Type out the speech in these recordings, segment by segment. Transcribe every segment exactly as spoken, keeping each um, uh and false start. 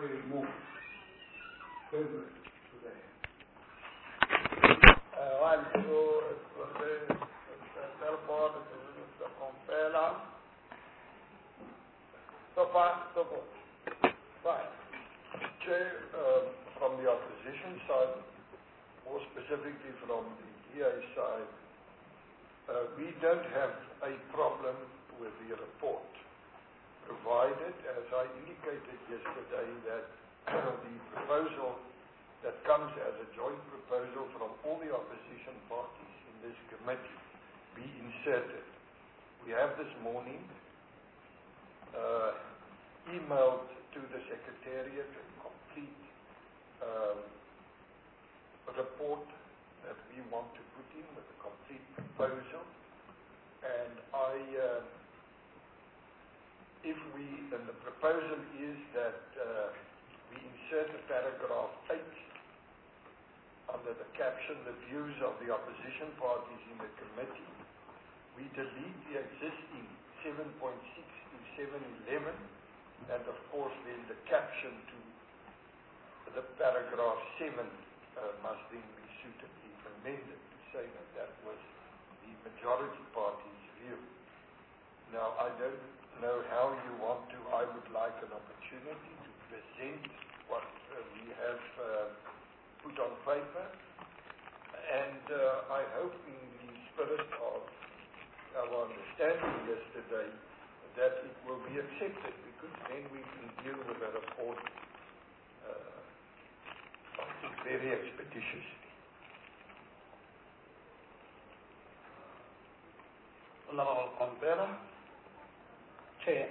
we move further to the end? Uh, one, two, three, Telford, Mister Compella. So far, so good. Fine. Chair, uh, from the opposition side, more specifically from the D A side, uh, we don't have a problem with the report, provided, as I indicated yesterday, that the proposal that comes as a joint proposal from all the opposition parties in this committee be inserted. We have this morning uh, emailed to the Secretariat a complete um, report that we want to put in with a complete proposal. And I, uh, if we, and the proposal is that uh, we insert a paragraph eight under the caption, the views of the opposition parties in the committee. We delete the existing seven point six to seven eleven, and of course then the caption to the paragraph seven uh, must then be suitably amended to say that that was the majority party's view. Now, I don't know how you want to. I would like an opportunity to present what uh, we have uh, put on paper, and uh, I hope in the spirit of our understanding yesterday that it will be accepted, because then we can deal with the report uh, I think very expeditiously. Honorable Compera. Chair.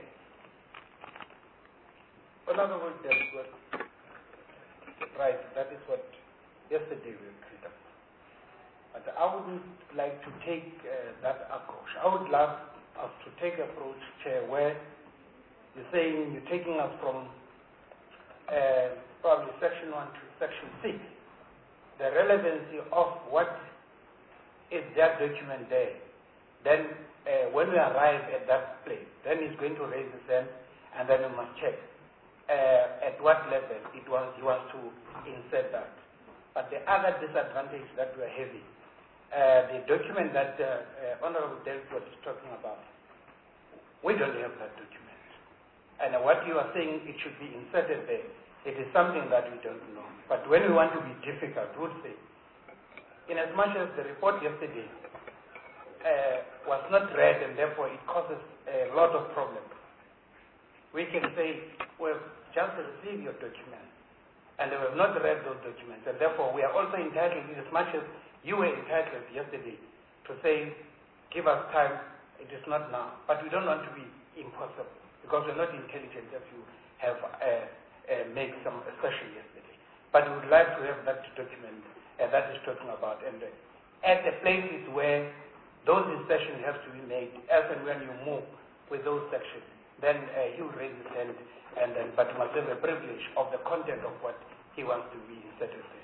Honorable Delbert. Right, that is what yesterday we agreed upon. But I wouldn't like to take uh, that approach. I would love us to take approach, Chair, where you're saying you're taking us from uh, probably section one to section six. The relevancy of what is that document there. Then uh, when we arrive at that place, then he's going to raise his hand, and then we must check uh, at what level it was he wants to insert that. But the other disadvantage that we are having, uh, the document that uh, uh, Honorable Delford is talking about, we don't have that document. And uh, what you are saying, it should be inserted there. It is something that we don't know. But when we want to be difficult, we would say, in as much as the report yesterday uh, was not read and therefore it causes a lot of problems, we can say, we've just received your document and we have not read those documents, and therefore we are also entitled, in as much as you were entitled yesterday, to say, give us time, it is not now. But we don't want to be impossible, because we're not intelligent as you have uh, uh, made some assertion yesterday. But we would like to have that document uh, that is talking about, and uh, at the places where those insertions have to be made, as and when you move with those sections, then uh, you raise his hand, and then, but you must have a privilege of the content of what he wants to be inserted there.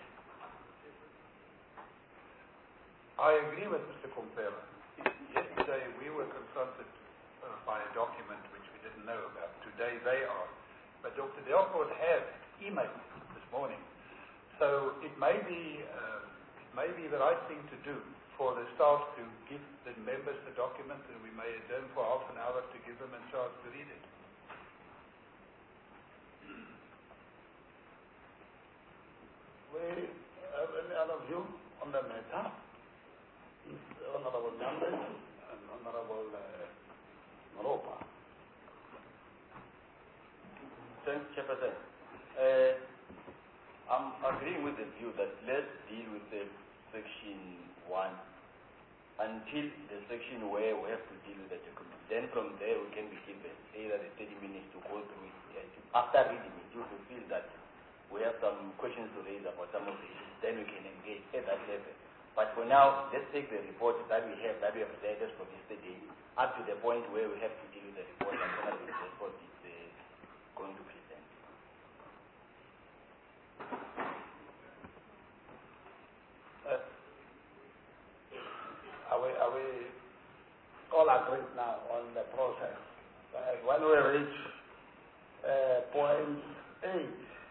I agree with Mister Compera. Yesterday we were confronted uh, by a document which we didn't know about. Today they are. But Doctor Delford has emailed this morning. So it may be uh, it may be the right thing to do for the staff to give the members the document, and we may adjourn for half an hour to give them a chance to read it. We have any other view on the matter? Honorable Members and Honorable uh, Moropa. Thanks, Chairperson. Uh, I'm agreeing with the view that let's deal with the section one until the section where we have to deal with the document. Then from there we can be given either the thirty minutes to go through it. After reading it, if we feel that we have some questions to raise about some of the issues, then we can engage at that level. But for now, let's take the report that we have, that we have presented from yesterday, up to the point where we have to deal with the report that Honorable Delford is uh, going to present. Uh, are we, are we all agreed now on the process? Uh, when we reach uh, point eight,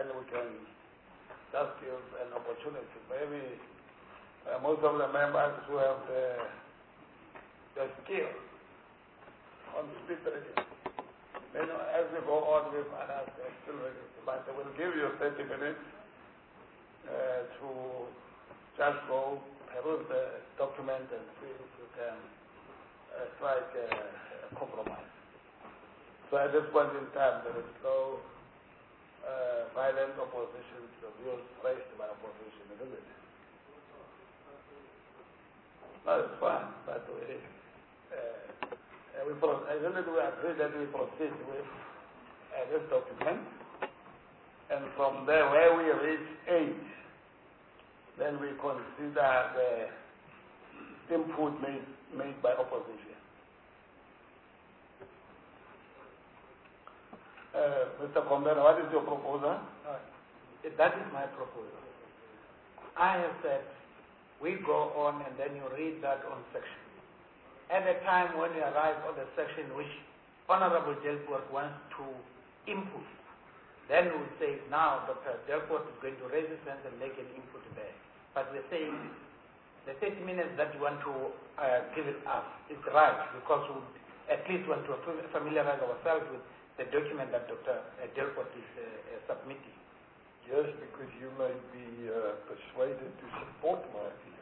and we can just give an opportunity. Maybe uh, most of the members who have the, the skill on speed reading. Then as we go on with others, they're still ready. But I will give you thirty minutes uh, to just go peruse the document and see if you can uh, strike a, a compromise. So at this point in time, there is no uh, violent opposition to the views raised by opposition, isn't it? No, it's fine, but we, uh, we pro- I really do agree that we proceed with uh, this document, and from there, where we reach eight, then we consider the input made, made by opposition. Uh, Mister Kombena, what is your proposal? Uh, that is my proposal. I have said we go on and then you read that on section. At the time when you arrive on the section which Honorable Delport wants to input, then we will say, now Doctor Delport is going to raise his hand and make an input there. But we're saying the thirty minutes that you want to uh, give it us is right, because we at least want to familiarize ourselves with the document that Doctor Delport is uh, uh, submitting. Yes, because you may be uh, persuaded to support my view.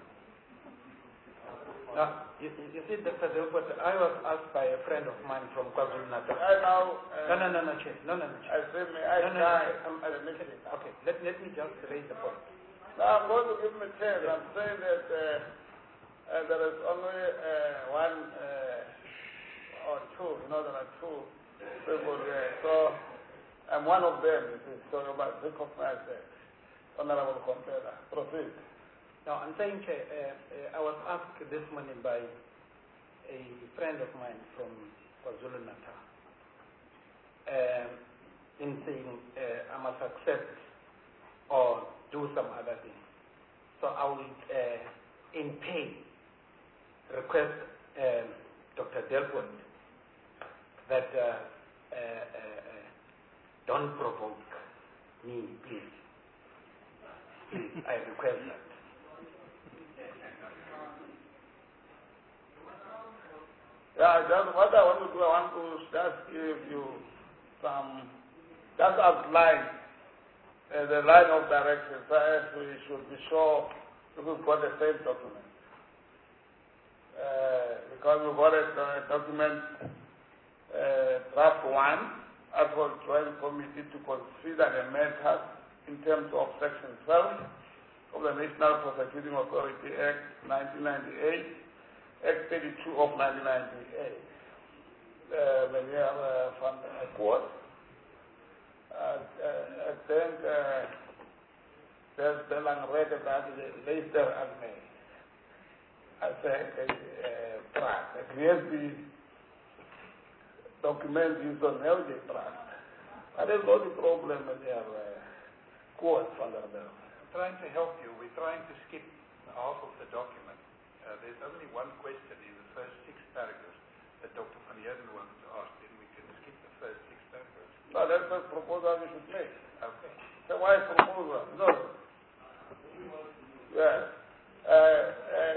Now, you, you see, Doctor Delport, I was asked by a friend of mine from KwaZulu-Natal. I now. Uh, no, no, no, no, Chair. No, no, no, Chair. I say, may I no, no, die? no, no, no, no, okay, let, let me just raise the point. Now, I'm going to give him a chance. I'm saying that uh, uh, there is only uh, one uh, or two, you know, there are two people there. So, I'm one of them, you see. So, you must recognize that. Honorable Kombena, proceed. Now, I'm saying, Chair, uh, uh, I was asked this morning by a friend of mine from KwaZulu-Natal, um, in saying uh, I must accept or do some other thing. So I will, uh, in pain, request um, Doctor Delport that uh, uh, uh, don't provoke me, please. Please, I request that. Yeah, just what I want to do, I want to just give you some, just outline uh, the line of direction, so as we should be sure that we've got the same document. Uh, because we've got a, a document, uh, draft one, as for joint committee to consider the matter in terms of section twelve of the National Prosecuting Authority Act nineteen ninety-eight, Act thirty-two of nineteen ninety-eight. Uh, when we have uh, from a court, uh, uh, I think uh, there's the language that is later and me. I think uh, trust. It creates the document used on L J trust. But there's no the problem in their uh, court for them. Trying to help you, we're trying to skip half of the document. Uh, there's only one question in the first six paragraphs that Doctor Van Heerden wants to ask, then we can skip the first six paragraphs. No, that's the proposal we should make. Okay. So why proposal? No. Yeah. Uh, uh,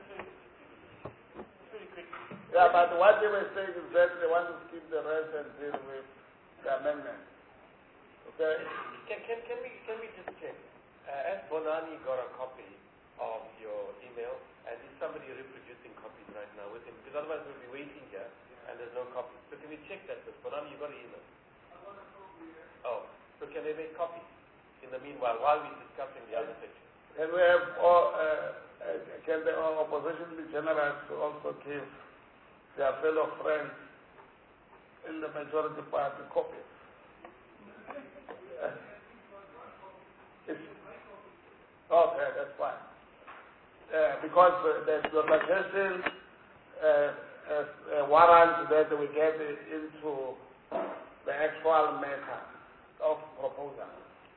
yeah, but what they were saying is that they want to skip the rest and deal with the amendment. Okay? Can, can, can, we, can we just check? Uh, has Bonani got a copy of your email? And is somebody reproducing copies right now with him? Because otherwise we'll be waiting here and there's no copies. So can we check that first? Bonani, you got an email? Oh, so can they make copies in the meanwhile while we're discussing the other section? And we have, all, uh, uh, can the opposition be generous to also give their fellow friends in the majority party copies? Uh, it's, okay, that's fine. Uh, because uh, the, the suggestion uh, uh, uh, warrants that we get into the actual matter of proposal.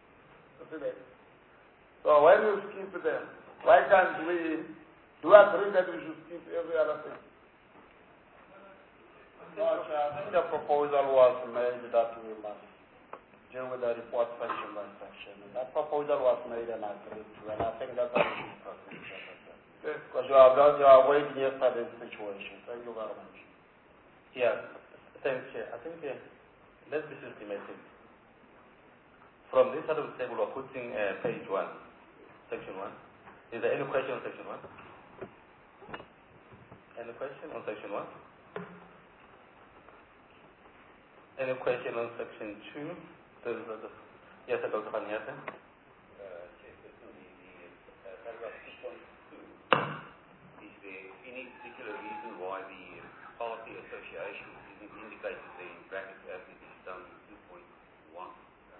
So when you skip them, why can't we do agree that we should skip every other thing? No, Chair, I think the proposal was made that we must deal with the report section by section. And that proposal was made and agreed to, and I think that's how we should proceed. Because you are, you are avoiding yesterday's situation. Thank you very much. Yeah, thanks, Chair. I think uh, let's be systematic. From this side of the table, we're putting uh, page one, section one. Is there any question on section one? Any question on section one? Any question on section two? There is a, yes, Doctor Van Heerden. Paragraph two point two. Is there any particular reason why the party association isn't indicated there in brackets as it is done in two point one?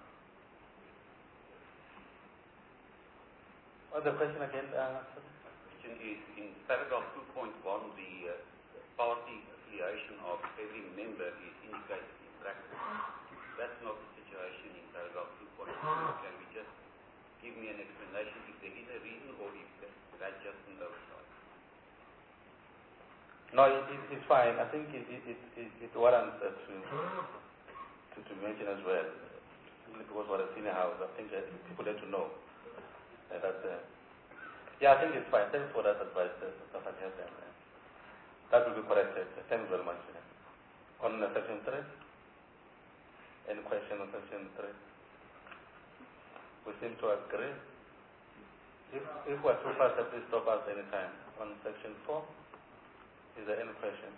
What's the question again? Uh, question is in paragraph two point one, the uh, party affiliation of every member is indicated in brackets. That's not the situation in paragraph two point two. Can we just give me an explanation if there is a reason or if that's just an oversight? No, it, it, it's fine. I think it, it, it, it warrants uh, to, to to mention as well. Because we're a senior house, I think that people need to know uh, that. Uh, yeah, I think it's fine. Thanks for that advice, Doctor Van Heerden. That will be corrected. Thanks very much. On uh, section three. Any question on section three? We seem to agree. If, if we're too fast, please stop us anytime. On section four, is there any question?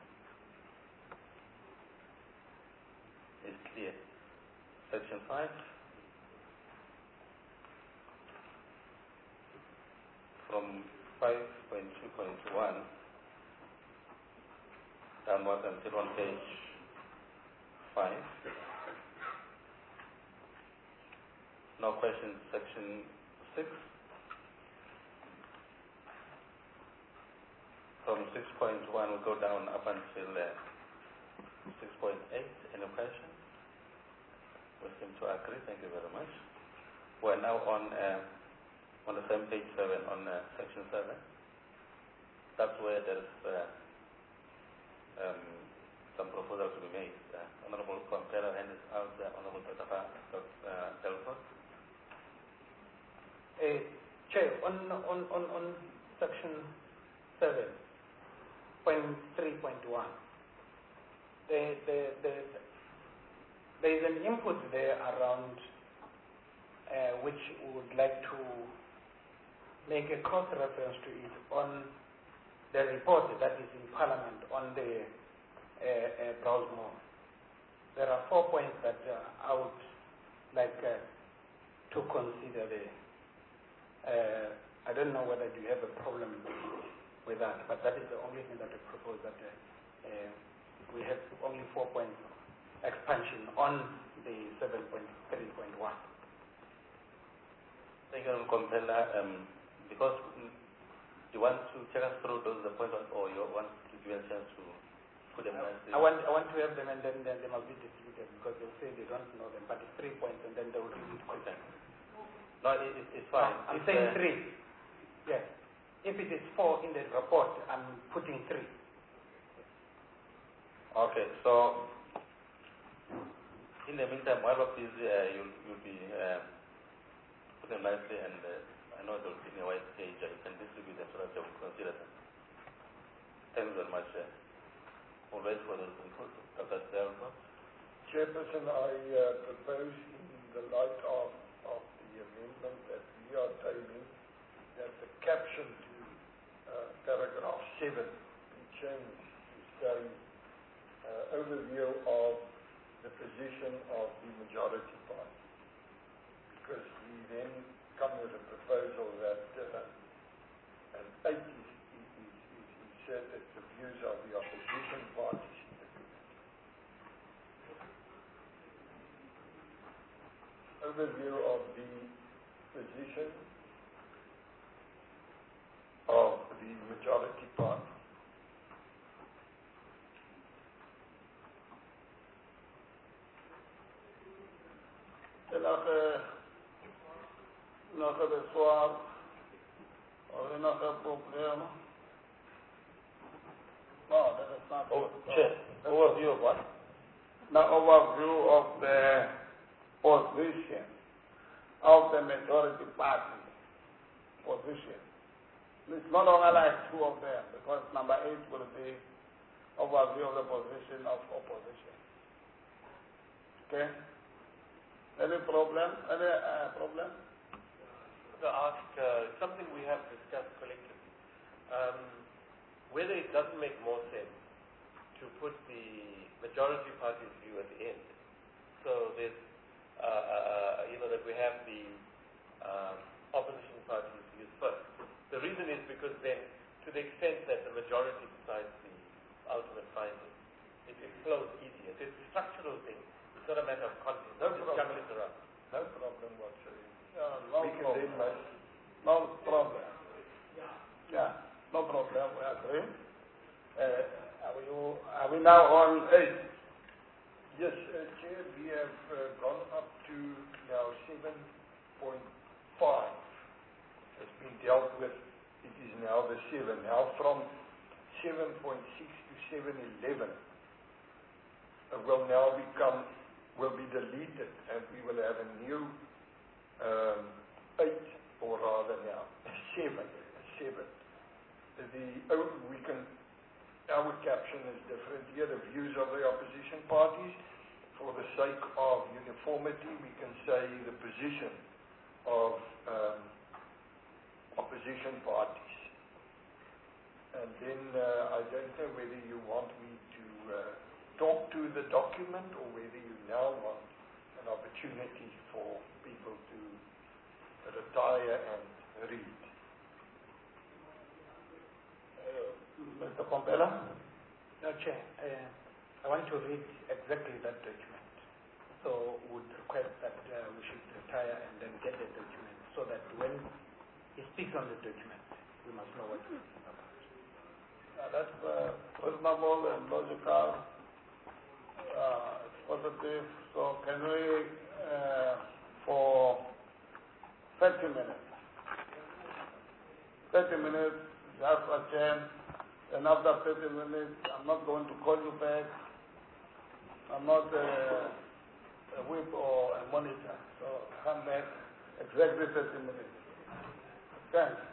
It's clear. Section five. From five point two point one downwards until on page five. No questions. Section six. From six point one we go down up until uh, six point eight. Any questions? We seem to agree. Thank you very much. We're now on uh, on the same page seven, on uh, section seven. That's where there's uh, um, some proposals to be made. Uh, Honorable Kwampela and is out there. Honorable Tatafa uh, Delford. Uh, Chair, on, on, on, on section seven point three point one, the, the, the, there is an input there around uh, which we would like to make a cross reference to it on the report that is in Parliament on the uh, uh, Browsmore. There are four points that uh, I would like uh, to consider there. Uh, I don't know whether you have a problem with that, but that is the only thing that I propose, that uh, uh, we have only four points expansion on the seven point three point one. Thank you, Kwampela. Um, because you want to take us through those points, or you want to give a chance to put them nicely? I want, I want to have them, and then, then they must be distributed, because they'll say they don't know them, but it's three points, and then they will read it quickly. No, it, it, it's fine. I'm it's, saying uh, three. Yes. If it is four in the report, I'm putting three. Okay, so in the meantime, while of these, uh, you'll, you'll be uh, put them nicely, and uh, I know they'll be in a white page. Uh, you can distribute them so that they will consider them. Thanks very much. Uh, we'll wait for those input. Doctor Delford. Chairperson, I uh, propose in the light of, of the amendment that we are tabling that the caption to uh, paragraph seven be changed to say uh, overview of the position of the majority party, because we then come with a proposal that uh, an eight is, is, is, is inserted the views of the opposition parties in the committee. Overview of the position of the majority party. Nog bezwaar of nog een probleem. No, that is not. Oh, Chair, overview of what? The overview of the position of the majority party position. It's no longer like two of them, because number eight will be overview of the position of opposition. Okay? Any problem? Any uh, problem? To ask uh, something we have discussed collectively. Um, whether it doesn't make more sense to put the majority party's view at the end. So there's, uh, uh, you know, that we have the uh, opposition party's views first. The reason is because then, to the extent that the majority decides the ultimate finding, it, it flows easier. It's a structural thing. It's not a matter of content. No Just problem. juggle it around. No problem whatsoever. Yeah, no We can problem. then make No problem. Yeah, no problem. We agree. Uh, are, we, are we now on eight? Yes, uh, Chair, we have uh, gone up to now seven point five. It's been dealt with. It is now the seven. Now from seven point six to seven eleven uh, will now become, will be deleted, and we will have a new um, eight, or rather now seven. Seven. The oh, we can. Our caption is different here. The views of the opposition parties. For the sake of uniformity, we can say the position of um, opposition parties. And then uh, I don't know whether you want me to uh, talk to the document or whether you now want an opportunity for people to retire and read. Uh, Mister Kompela? No, Chair. Uh, I want to read exactly that document. So would request that uh, we should retire and then get the document so that when he speaks on the document, we must know what he's speaking about. Uh, that's uh, reasonable and logical. Uh, it's positive. So can we, uh, for thirty minutes, thirty minutes, just adjourn. And after thirty minutes, I'm not going to call you back. I'm not uh, a whip or a monitor. So come back exactly thirty minutes. Thanks.